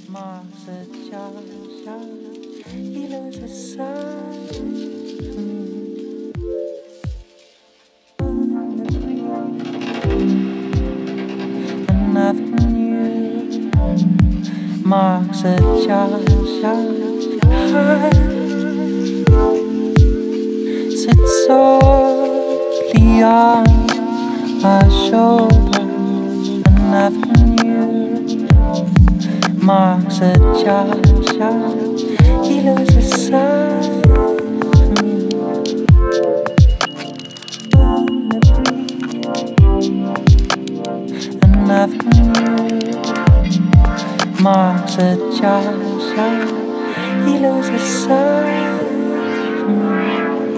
marks a junction. He loses sight of me. And nothing new marks a junction. Sit softly on our shoulder, and nothing new marks a junction. He loses sight of me. And nothing new marks a junction. He loses sight of me.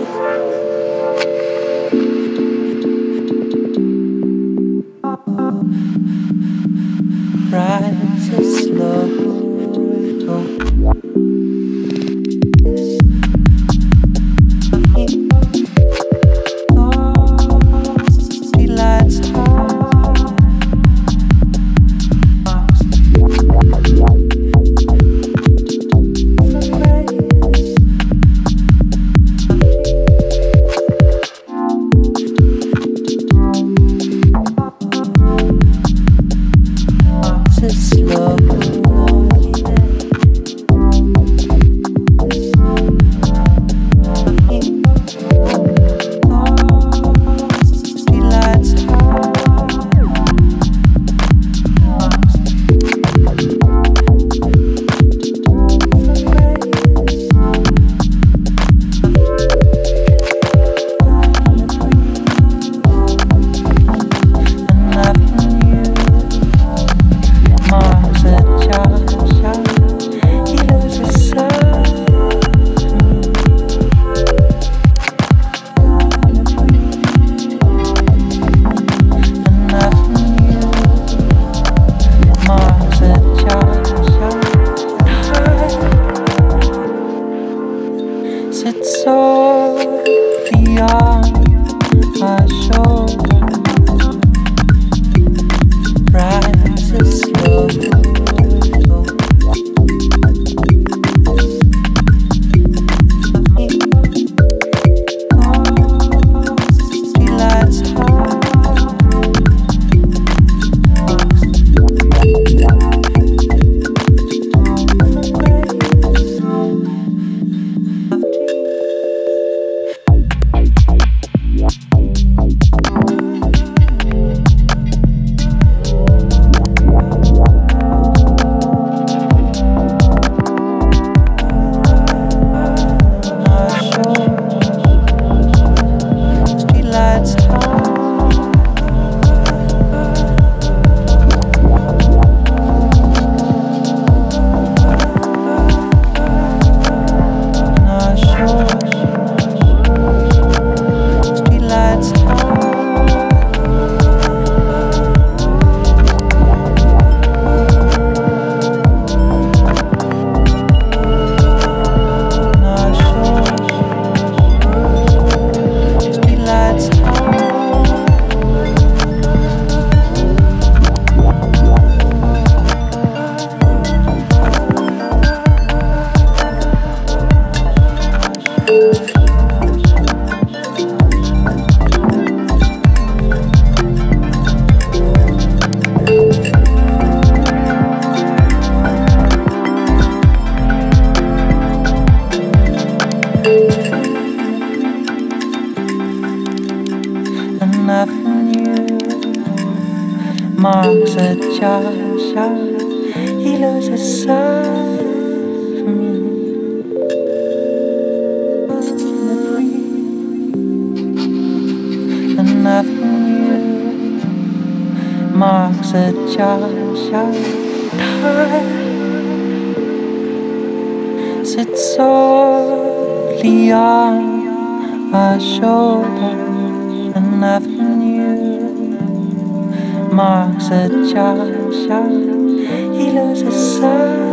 Rises slow. Marks a junction. He loses sight of me. And nothing new marks a junction. Time sits softly on our shoulder, and nothing new marks a junction. He loses sight.